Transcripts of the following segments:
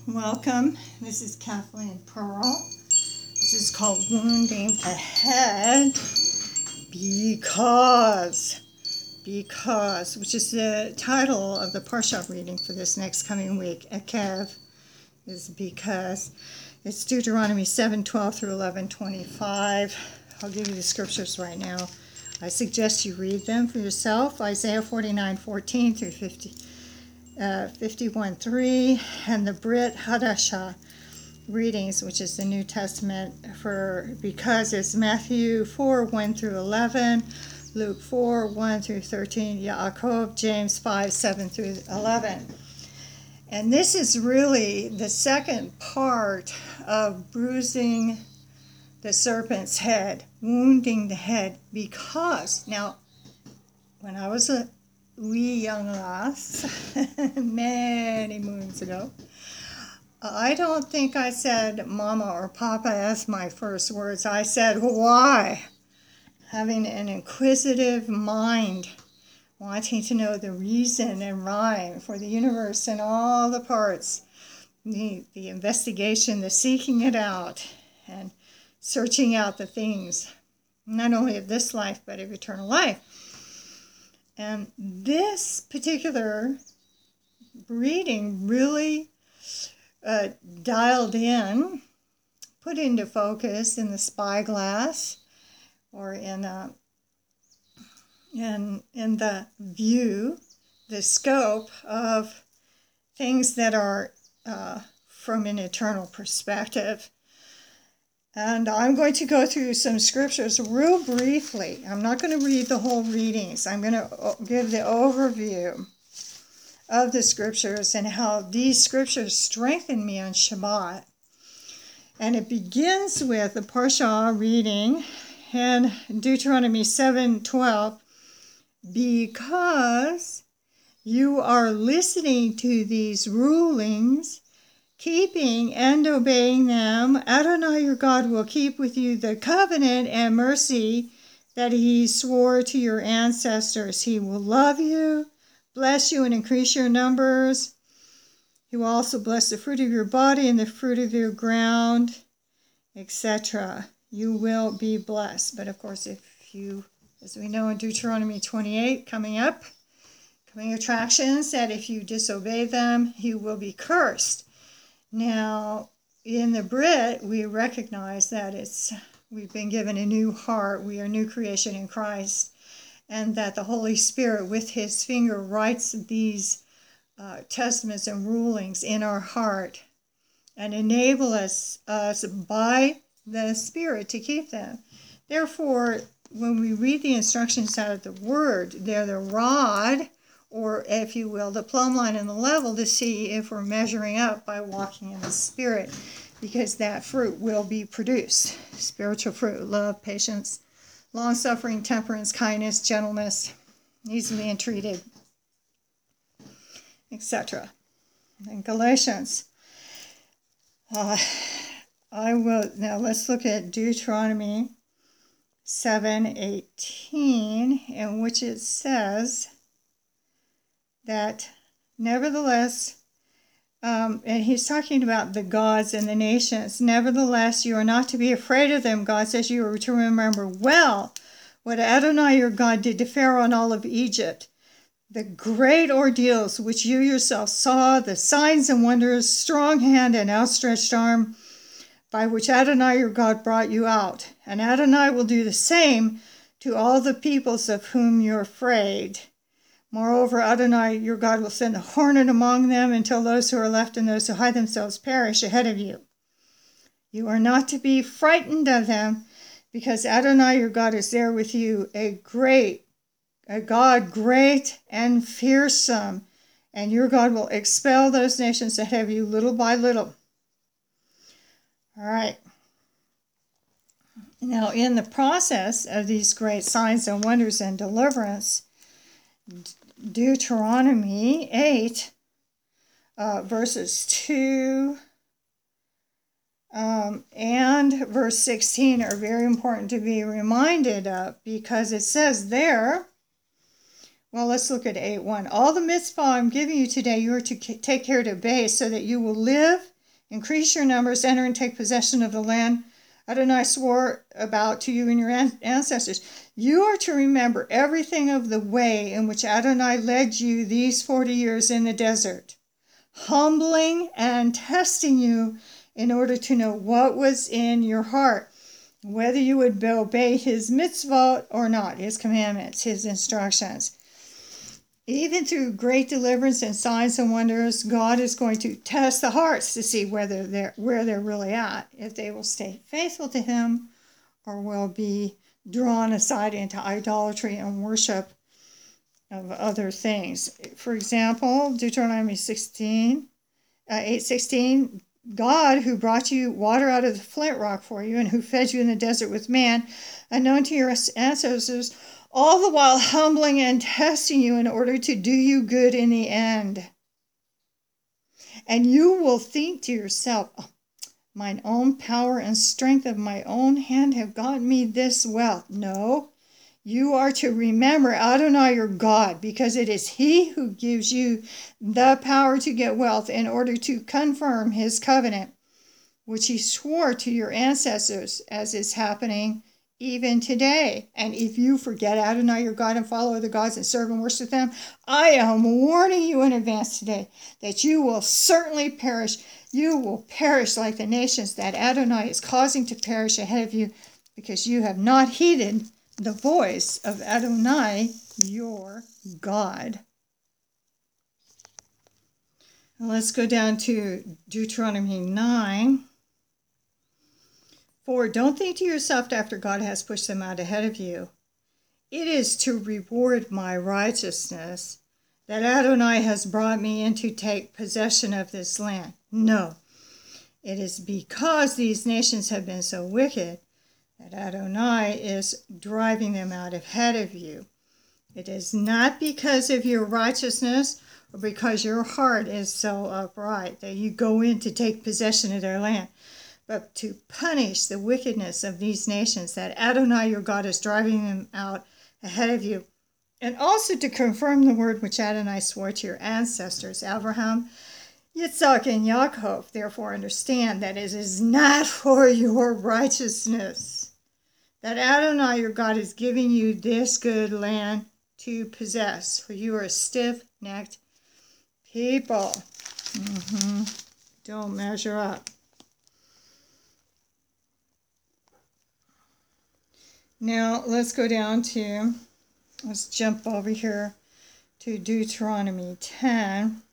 Welcome. This is Kathleen Pearl. This is called Wounding the Head because, which is the title of the Parsha reading for this next coming week. Ekev is because. It's Deuteronomy 7:12 through 11:25. I'll give you the scriptures right now. I suggest you read them for yourself. Isaiah 49:14 through 51:3, and the Brit Hadashah readings, which is the New Testament because it's Matthew 4:1 through 11, Luke 4:1 through 13, Yaakov, James 5:7 through 11. And this is really the second part of bruising the serpent's head, wounding the head, because, now, when I was a wee young lass, many moons ago, I don't think I said Mama or Papa as my first words. I said, why? Having an inquisitive mind, wanting to know the reason and rhyme for the universe and all the parts, the investigation, the seeking it out, and searching out the things, not only of this life, but of eternal life. And this particular reading really dialed in, put into focus in the spyglass, or in the view, the scope of things that are from an eternal perspective. And I'm going to go through some scriptures real briefly. I'm not going to read the whole readings. I'm going to give the overview of the scriptures and how these scriptures strengthen me on Shabbat. And it begins with the Parsha reading in Deuteronomy 7:12. Because you are listening to these rulings, keeping and obeying them, Adonai your God will keep with you the covenant and mercy that he swore to your ancestors. He will love you, bless you, and increase your numbers. He will also bless the fruit of your body and the fruit of your ground, etc. You will be blessed. But of course, if you, as we know in Deuteronomy 28, coming attractions, that if you disobey them, you will be cursed. Now, in the Brit, we recognize that we've been given a new heart. We are new creation in Christ. And that the Holy Spirit, with his finger, writes these testaments and rulings in our heart and enable us by the Spirit to keep them. Therefore, when we read the instructions out of the Word, they're the rod, or if you will, the plumb line and the level to see if we're measuring up by walking in the Spirit, because that fruit will be produced. Spiritual fruit, love, patience, long-suffering, temperance, kindness, gentleness, easily entreated, etc. In Galatians, now let's look at Deuteronomy 7:18, in which it says that nevertheless, and he's talking about the gods and the nations, nevertheless, you are not to be afraid of them. God says you are to remember well what Adonai your God did to Pharaoh and all of Egypt, the great ordeals which you yourself saw, the signs and wonders, strong hand and outstretched arm, by which Adonai your God brought you out. And Adonai will do the same to all the peoples of whom you're afraid. Moreover, Adonai your God will send a hornet among them until those who are left and those who hide themselves perish ahead of you. You are not to be frightened of them, because Adonai your God is there with you, a God great and fearsome, and your God will expel those nations ahead of you little by little. All right. Now, in the process of these great signs and wonders and deliverance, Deuteronomy 8, verses 2 and verse 16 are very important to be reminded of, because it says there, Well, let's look at 8:1. All the mitzvah I'm giving you today, you are to take care to obey, so that you will live, increase your numbers, enter and take possession of the land Adonai swore about to you and your ancestors. You are to remember everything of the way in which Adonai led you these 40 years in the desert, humbling and testing you in order to know what was in your heart, whether you would obey his mitzvot or not, his commandments, his instructions. Even through great deliverance and signs and wonders, God is going to test the hearts to see where they're really at, if they will stay faithful to him or will be drawn aside into idolatry and worship of other things. For example, Deuteronomy 8:16, God, who brought you water out of the flint rock for you and who fed you in the desert with man, unknown to your ancestors, all the while humbling and testing you in order to do you good in the end. And you will think to yourself, oh, mine own power and strength of my own hand have gotten me this wealth. No, you are to remember Adonai your God, because it is he who gives you the power to get wealth in order to confirm his covenant, which he swore to your ancestors, as is happening even today. And if you forget Adonai your God and follow other gods and serve and worship them, I am warning you in advance today that you will certainly perish. You will perish like the nations that Adonai is causing to perish ahead of you, because you have not heeded the voice of Adonai your God. Now let's go down to Deuteronomy 9. For don't think to yourself after God has pushed them out ahead of you, it is to reward my righteousness that Adonai has brought me in to take possession of this land. No, it is because these nations have been so wicked that Adonai is driving them out ahead of you. It is not because of your righteousness or because your heart is so upright that you go in to take possession of their land, but to punish the wickedness of these nations that Adonai your God is driving them out ahead of you, and also to confirm the word which Adonai swore to your ancestors, Abraham, Yitzhak, and Yaakov. Therefore understand that it is not for your righteousness that Adonai your God is giving you this good land to possess, for you are a stiff-necked people. Don't measure up. Now, let's jump over here to Deuteronomy 10.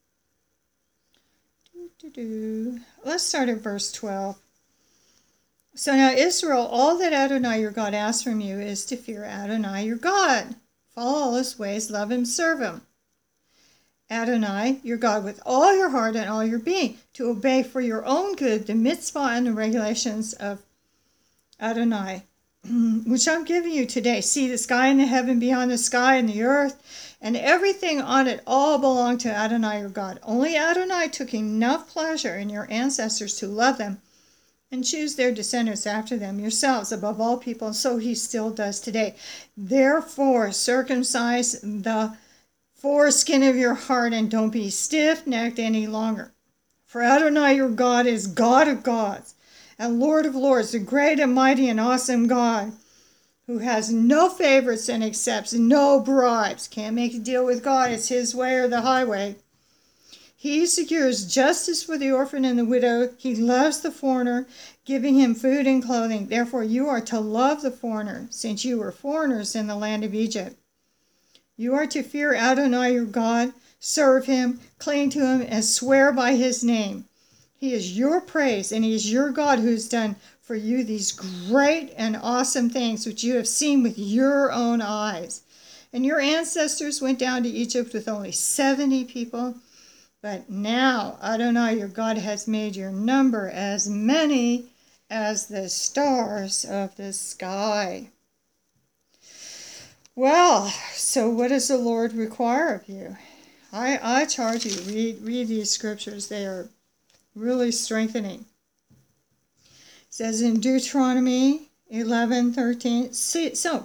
Let's start at verse 12. So now, Israel, all that Adonai your God asks from you is to fear Adonai your God. Follow all his ways, love him, serve him. Adonai your God with all your heart and all your being, to obey for your own good the mitzvah and the regulations of Adonai, which I'm giving you today. See, the sky and the heaven beyond the sky and the earth and everything on it all belong to Adonai your God. Only Adonai took enough pleasure in your ancestors to love them and choose their descendants after them, yourselves above all people, and so he still does today. Therefore, circumcise the foreskin of your heart and don't be stiff-necked any longer. For Adonai your God is God of gods and Lord of lords, the great and mighty and awesome God, who has no favorites and accepts no bribes. Can't make a deal with God. It's his way or the highway. He secures justice for the orphan and the widow. He loves the foreigner, giving him food and clothing. Therefore, you are to love the foreigner, since you were foreigners in the land of Egypt. You are to fear Adonai your God, serve him, cling to him, and swear by his name. He is your praise, and he is your God who has done for you these great and awesome things which you have seen with your own eyes. And your ancestors went down to Egypt with only 70 people. But now Adonai your God has made your number as many as the stars of the sky. Well, so what does the Lord require of you? I charge you, read these scriptures. They are really strengthening. It says in Deuteronomy 11:13, so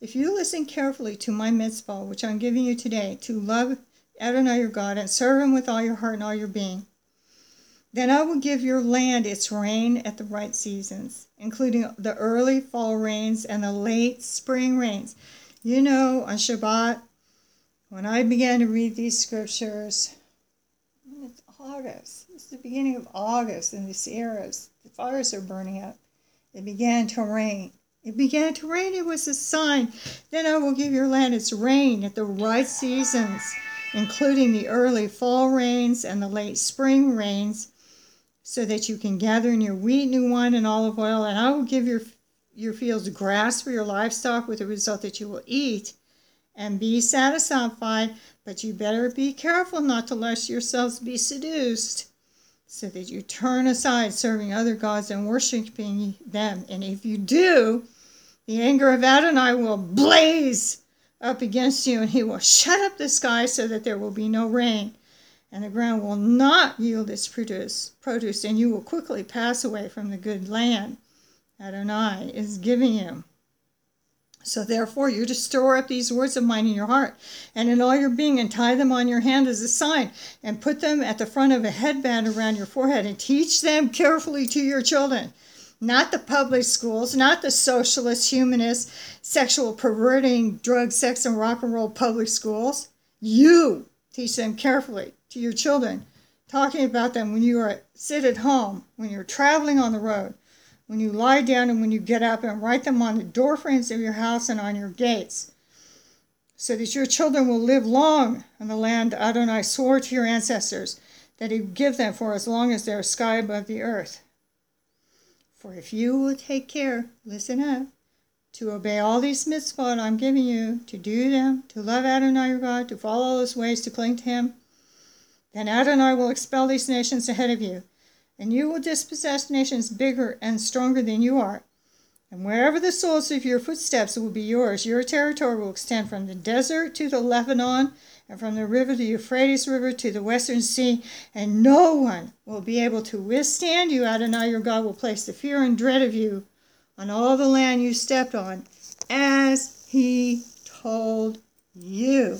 if you listen carefully to my mitzvah, which I'm giving you today, to love Adonai your God and serve him with all your heart and all your being, then I will give your land its rain at the right seasons, including the early fall rains and the late spring rains. You know, on Shabbat, when I began to read these scriptures, it's August. It's the beginning of August in the Sierras. The fires are burning up. It began to rain. It began to rain. It was a sign. Then I will give your land its rain at the right seasons, including the early fall rains and the late spring rains, so that you can gather in your wheat, new wine, and olive oil, and I will give your fields grass for your livestock, with the result that you will eat and be satisfied. But you better be careful not to let yourselves be seduced, so that you turn aside serving other gods and worshiping them. And if you do, the anger of Adonai will blaze up against you, and he will shut up the sky so that there will be no rain, and the ground will not yield its produce, and you will quickly pass away from the good land Adonai is giving you. So therefore you're to store up these words of mine in your heart and in all your being, and tie them on your hand as a sign, and put them at the front of a headband around your forehead, and teach them carefully to your children. Not the public schools, not the socialist, humanist, sexual perverting, drug, sex, and rock and roll public schools. You teach them carefully to your children, talking about them when you sit at home, when you're traveling on the road, when you lie down, and when you get up, and write them on the door frames of your house and on your gates, so that your children will live long in the land Adonai swore to your ancestors that he would give them for as long as there is sky above the earth. For if you will take care, listen up, to obey all these mitzvot I'm giving you, to do them, to love Adonai your God, to follow all his ways, to cling to him, then Adonai will expel these nations ahead of you, and you will dispossess nations bigger and stronger than you are. And wherever the soles of your footsteps will be yours, your territory will extend from the desert to the Lebanon, and from the river, the Euphrates River, to the western sea, and no one will be able to withstand you. Adonai your God will place the fear and dread of you on all the land you stepped on, as he told you.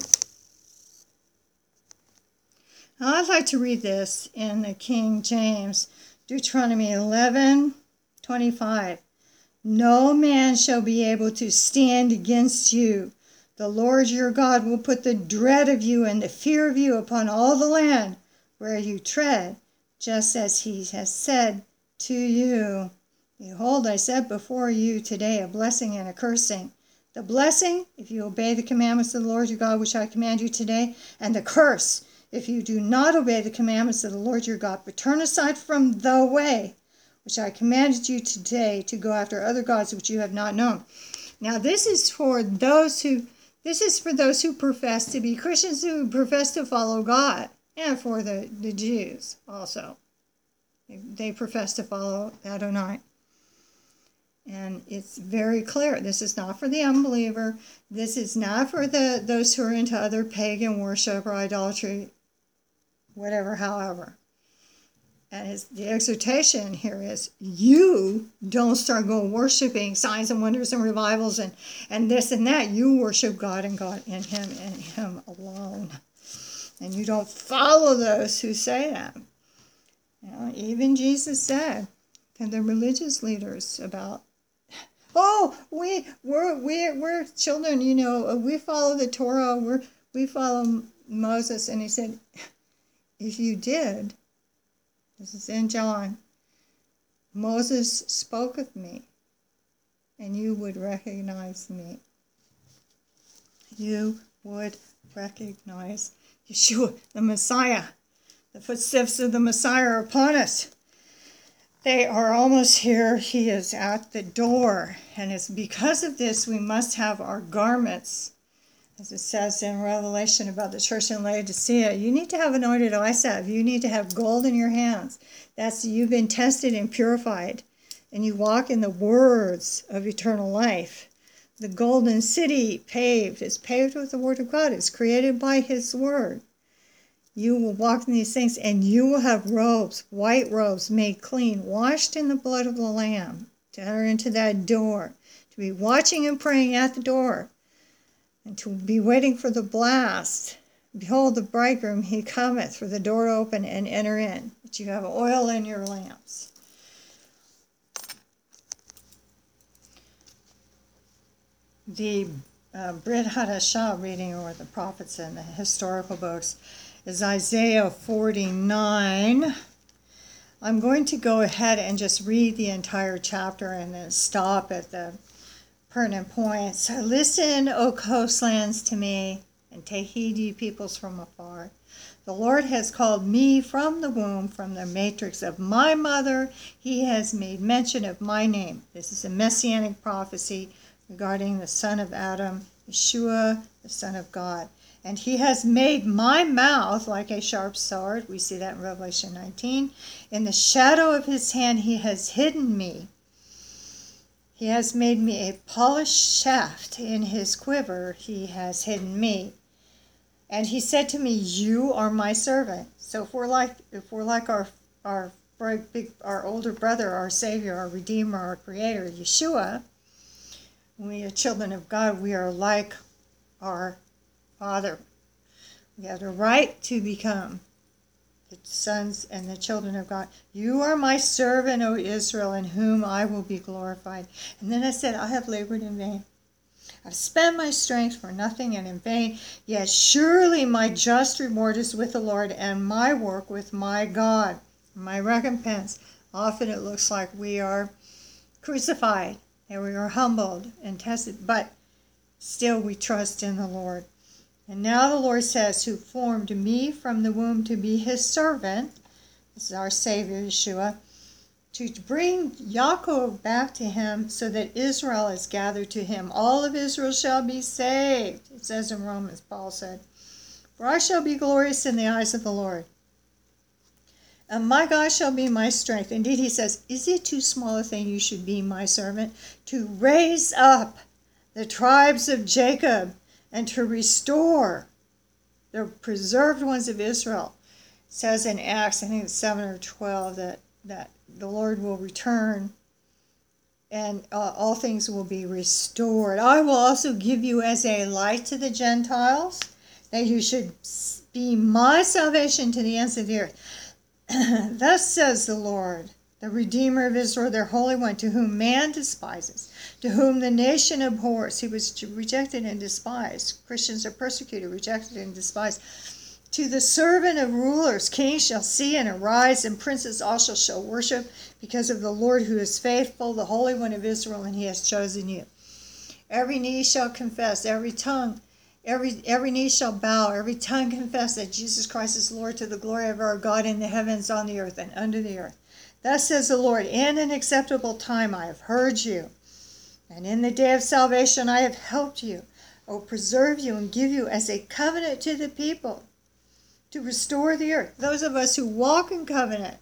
Now, I'd like to read this in the King James, Deuteronomy 11:25. No man shall be able to stand against you. The Lord your God will put the dread of you and the fear of you upon all the land where you tread, just as he has said to you. Behold, I set before you today a blessing and a cursing. The blessing, if you obey the commandments of the Lord your God, which I command you today, and the curse, if you do not obey the commandments of the Lord your God, but turn aside from the way which I commanded you today, to go after other gods which you have not known. Now this is for those who profess to be Christians, who profess to follow God, and for the Jews also. They profess to follow Adonai. And it's very clear. This is not for the unbeliever. This is not for those who are into other pagan worship or idolatry, whatever, however. And the exhortation here is, you don't start going worshiping signs and wonders and revivals and this and that. You worship God and God in him and him alone. And you don't follow those who say that. You know, even Jesus said to the religious leaders about, we're children, you know, we follow the Torah, we follow Moses. And he said, if you did, this is in John, Moses spoke of me, and you would recognize me. You would recognize Yeshua, the Messiah. The footsteps of the Messiah are upon us. They are almost here. He is at the door. And it's because of this we must have our garments. As it says in Revelation about the church in Laodicea, you need to have anointed eye salve. You need to have gold in your hands. That's, you've been tested and purified. And you walk in the words of eternal life. The golden city is paved with the word of God. It's created by his word. You will walk in these things, and you will have robes, white robes, made clean, washed in the blood of the Lamb, to enter into that door, to be watching and praying at the door, and to be waiting for the blast. Behold, the bridegroom, he cometh, for the door open, and enter in. But you have oil in your lamps. The Brit Hadashah reading, or the prophets and the historical books, is Isaiah 49. I'm going to go ahead and just read the entire chapter and then stop at the pertinent points. Listen, O coastlands, to me, and take heed, ye peoples from afar. The Lord has called me from the womb, from the matrix of my mother. He has made mention of my name. This is a messianic prophecy regarding the son of Adam, Yeshua, the Son of God. And he has made my mouth like a sharp sword. We see that in Revelation 19. In the shadow of his hand he has hidden me. He has made me a polished shaft. In his quiver he has hidden me. And he said to me, you are my servant. So if we're like our older brother, our Savior, our Redeemer, our Creator, Yeshua, we are children of God, we are like our Father. We have the right to become the sons and the children of God. You are my servant, O Israel, in whom I will be glorified. And then I said, I have labored in vain. I've spent my strength for nothing and in vain. Yet surely my just reward is with the Lord, and my work with my God. My recompense. Often it looks like we are crucified and we are humbled and tested, but still we trust in the Lord. And now the Lord says, who formed me from the womb to be his servant, this is our Savior, Yeshua, to bring Yaakov back to him so that Israel is gathered to him. All of Israel shall be saved. It says in Romans, Paul said, for I shall be glorious in the eyes of the Lord. And my God shall be my strength. Indeed, he says, is it too small a thing you should be my servant? To raise up the tribes of Jacob and to restore the preserved ones of Israel. It says in Acts, I think it's 7 or 12, that the Lord will return and all things will be restored. I will also give you as a light to the Gentiles, that you should be my salvation to the ends of the earth. Thus says the Lord, the Redeemer of Israel, their Holy One, to whom man despises, to whom the nation abhors. He was rejected and despised. Christians are persecuted, rejected, and despised. To the servant of rulers, kings shall see and arise, and princes also shall worship, because of the Lord who is faithful, the Holy One of Israel, and he has chosen you. Every knee shall confess, every knee shall bow, every tongue confess that Jesus Christ is Lord, to the glory of our God in the heavens, on the earth, and under the earth. Thus says the Lord, in an acceptable time I have heard you, and in the day of salvation I have helped you. I will preserve you and give you as a covenant to the people, to restore the earth. Those of us who walk in covenant,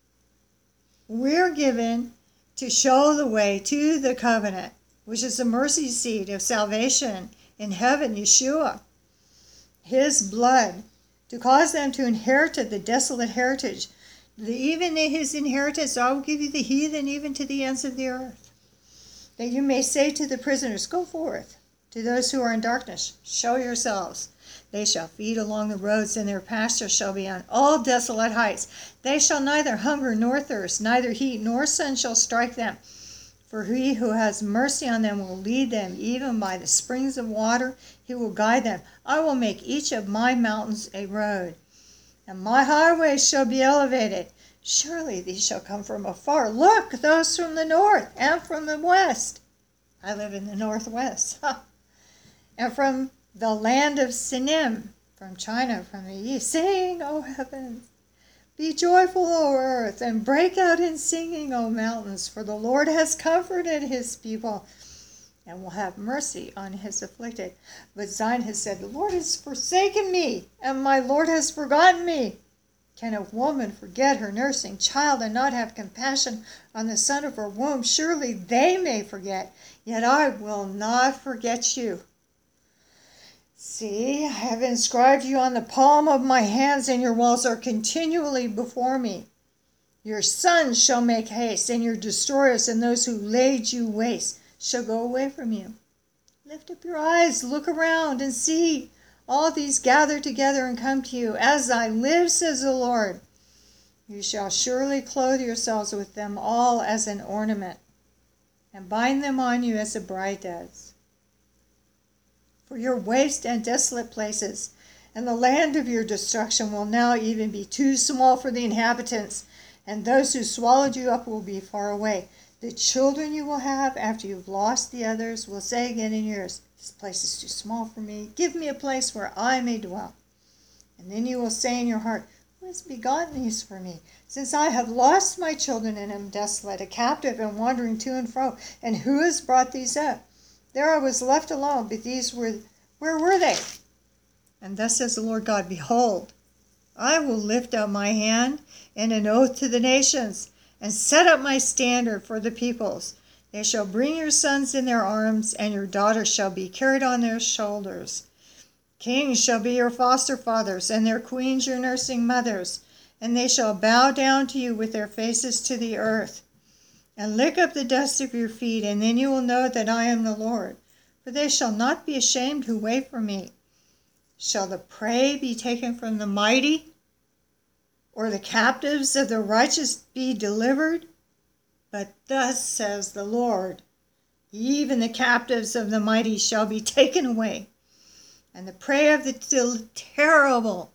we're given to show the way to the covenant, which is the mercy seat of salvation in heaven, Yeshua. His blood, to cause them to inherit the desolate heritage. Even his inheritance, I will give you the heathen, even to the ends of the earth. That you may say to the prisoners, go forth. To those who are in darkness, show yourselves. They shall feed along the roads, and their pasture shall be on all desolate heights. They shall neither hunger nor thirst, neither heat nor sun shall strike them. For he who has mercy on them will lead them, even by the springs of water. He will guide them. I will make each of my mountains a road, and my highways shall be elevated. Surely these shall come from afar. Look, those from the north and from the west. I live in the northwest. And from the land of Sinim, from China, from the east. Sing, O heavens. Be joyful, O earth, and break out in singing, O mountains, for the Lord has comforted his people and will have mercy on his afflicted. But Zion has said, the Lord has forsaken me, and my Lord has forgotten me. Can a woman forget her nursing child and not have compassion on the son of her womb? Surely they may forget, yet I will not forget you. See, I have inscribed you on the palm of my hands, and your walls are continually before me. Your sons shall make haste, and your destroyers and those who laid you waste shall go away from you. Lift up your eyes, look around, and see all these gather together and come to you. As I live, says the Lord, you shall surely clothe yourselves with them all as an ornament, and bind them on you as a bride does. For your waste and desolate places, and the land of your destruction will now even be too small for the inhabitants, and those who swallowed you up will be far away. The children you will have after you've lost the others will say again in yours, this place is too small for me. Give me a place where I may dwell. And then you will say in your heart, who has begotten these for me? Since I have lost my children and am desolate, a captive and wandering to and fro, and who has brought these up? There I was left alone, but where were they? And thus says the Lord God, behold, I will lift up my hand in an oath to the nations, and set up my standard for the peoples. They shall bring your sons in their arms, and your daughters shall be carried on their shoulders. Kings shall be your foster fathers, and their queens your nursing mothers, and they shall bow down to you with their faces to the earth, and lick up the dust of your feet, and then you will know that I am the Lord. For they shall not be ashamed who wait for me. Shall the prey be taken from the mighty, or the captives of the righteous be delivered? But thus says the Lord, even the captives of the mighty shall be taken away, and the prey of the terrible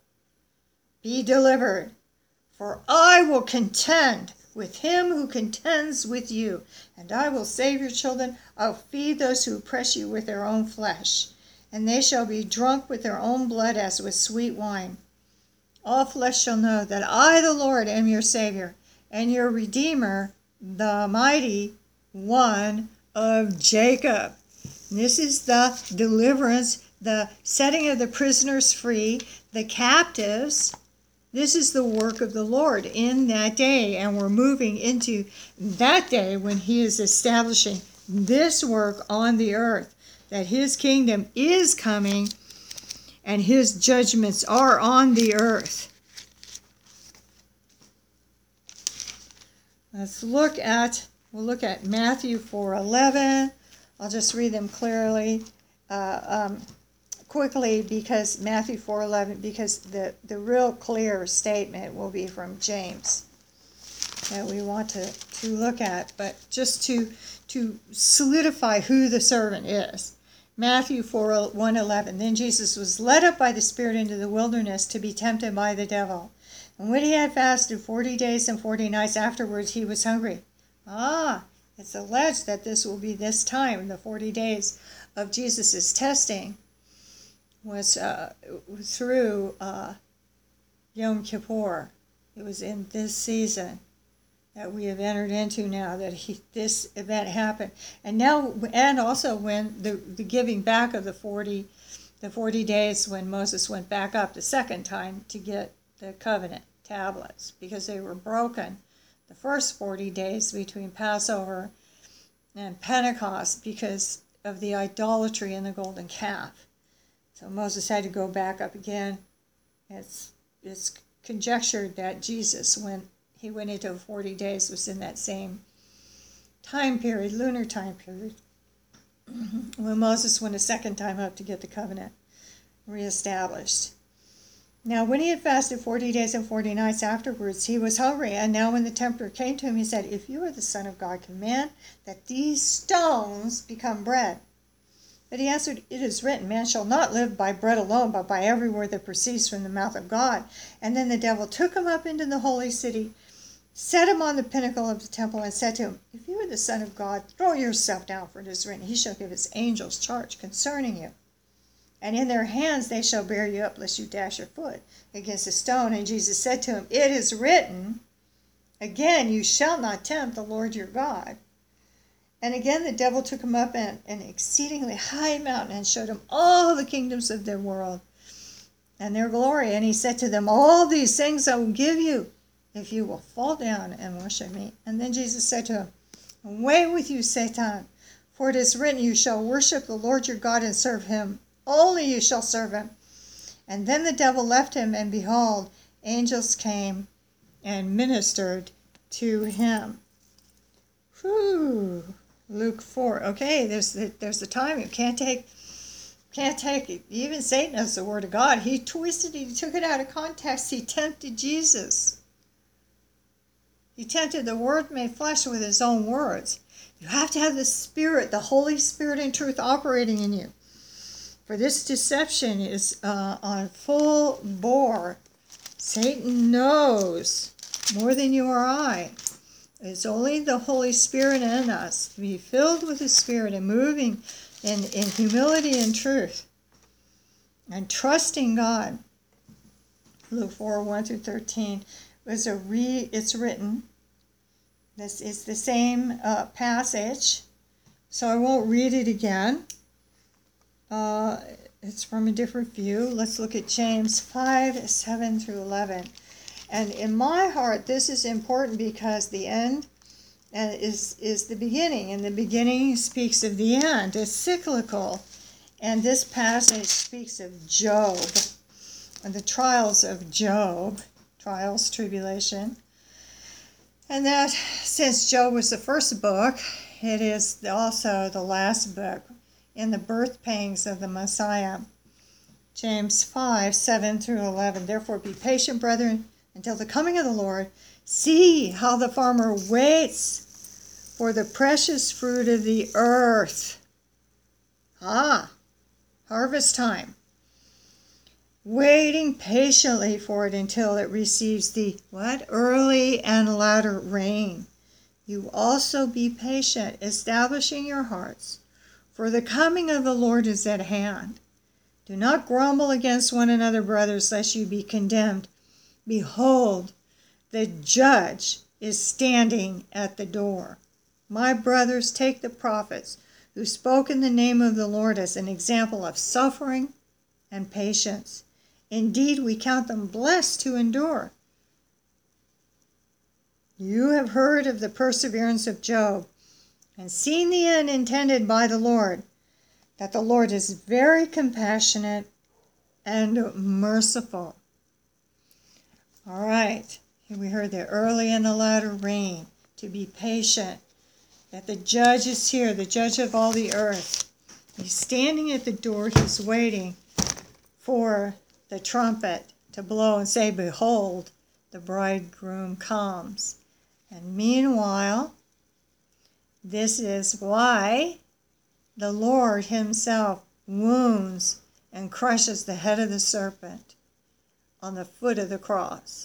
be delivered. For I will contend with him who contends with you, and I will save your children. I'll feed those who oppress you with their own flesh, and they shall be drunk with their own blood as with sweet wine. All flesh shall know that I, the Lord, am your Savior, and your Redeemer, the mighty one of Jacob. This is the deliverance, the setting of the prisoners free, the captives. This is the work of the Lord in that day, and we're moving into that day when he is establishing this work on the earth, that his kingdom is coming and his judgments are on the earth. We'll look at Matthew 4:11. I'll just read them quickly, because Matthew 4:11, because the real clear statement will be from James that we want to look at, but just to solidify who the servant is. Matthew 4:1-11. Then Jesus was led up by the Spirit into the wilderness to be tempted by the devil. And when he had fasted 40 days and 40 nights afterwards, he was hungry. It's alleged that this will be this time, the 40 days of Jesus' testing was through Yom Kippur. It was in this season that we have entered into now that this event happened. And also when the giving back of the 40 days, when Moses went back up the second time to get the covenant tablets, because they were broken the first 40 days between Passover and Pentecost because of the idolatry in the golden calf. So Moses had to go back up again. It's conjectured that Jesus, when he went into 40 days, was in that same time period, lunar time period, when Moses went a second time up to get the covenant reestablished. Now, when he had fasted 40 days and 40 nights afterwards, he was hungry. And now when the tempter came to him, he said, if you are the Son of God, command that these stones become bread. But he answered, it is written, man shall not live by bread alone, but by every word that proceeds from the mouth of God. And then the devil took him up into the holy city, set him on the pinnacle of the temple, and said to him, if you are the Son of God, throw yourself down, for it is written, he shall give his angels charge concerning you. And in their hands they shall bear you up, lest you dash your foot against a stone. And Jesus said to him, it is written, again, you shall not tempt the Lord your God. And again the devil took him up an exceedingly high mountain and showed him all the kingdoms of the world and their glory. And he said to them, all these things I will give you if you will fall down and worship me. And then Jesus said to him, away with you, Satan, for it is written, you shall worship the Lord your God and serve him. Only you shall serve him. And then the devil left him, and behold, angels came and ministered to him. Whew. Luke 4. Okay, there's the time. You can't take it. Even Satan has the word of God. He twisted it. He took it out of context. He tempted Jesus. He tempted the Word made flesh with his own words. You have to have the Spirit, the Holy Spirit and truth operating in you. For this deception is on full bore. Satan knows more than you or I. It's only the Holy Spirit in us to be filled with the Spirit and moving in humility and truth and trusting God. Luke 4, 1 through 13 it's written. This is the same passage, so I won't read it again. It's from a different view. Let's look at James 5, 7 through 11. And in my heart, this is important because the end is the beginning, and the beginning speaks of the end. It's cyclical, and this passage speaks of Job and the trials of Job, trials, tribulation. And that, since Job was the first book, it is also the last book in the birth pangs of the Messiah. James 5, 7 through 11. Therefore be patient, brethren, until the coming of the Lord. See how the farmer waits for the precious fruit of the earth. Harvest time. Waiting patiently for it until it receives the early and latter rain. You also be patient, establishing your hearts, for the coming of the Lord is at hand. Do not grumble against one another, brothers, lest you be condemned. Behold, the judge is standing at the door. My brothers, take the prophets who spoke in the name of the Lord as an example of suffering and patience. Indeed, we count them blessed who endure. You have heard of the perseverance of Job and seen the end intended by the Lord, that the Lord is very compassionate and merciful. All right, here we heard the early and the latter rain, to be patient, that the judge is here, the judge of all the earth. He's standing at the door, he's waiting for the trumpet to blow and say, behold, the bridegroom comes. And meanwhile, this is why the Lord himself wounds and crushes the head of the serpent on the foot of the cross.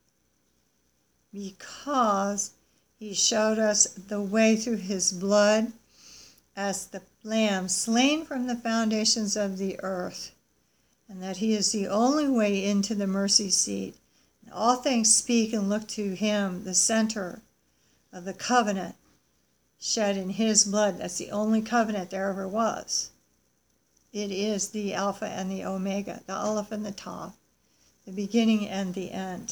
Because he showed us the way through his blood as the lamb slain from the foundations of the earth, and that he is the only way into the mercy seat. And all things speak and look to him, the center of the covenant shed in his blood. That's the only covenant there ever was. It is the Alpha and the Omega, the Aleph and the Tav, the beginning and the end.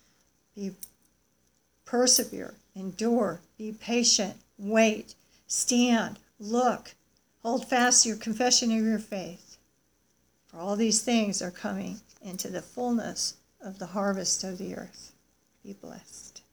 Persevere, endure, be patient, wait, stand, look, hold fast to your confession of your faith. For all these things are coming into the fullness of the harvest of the earth. Be blessed.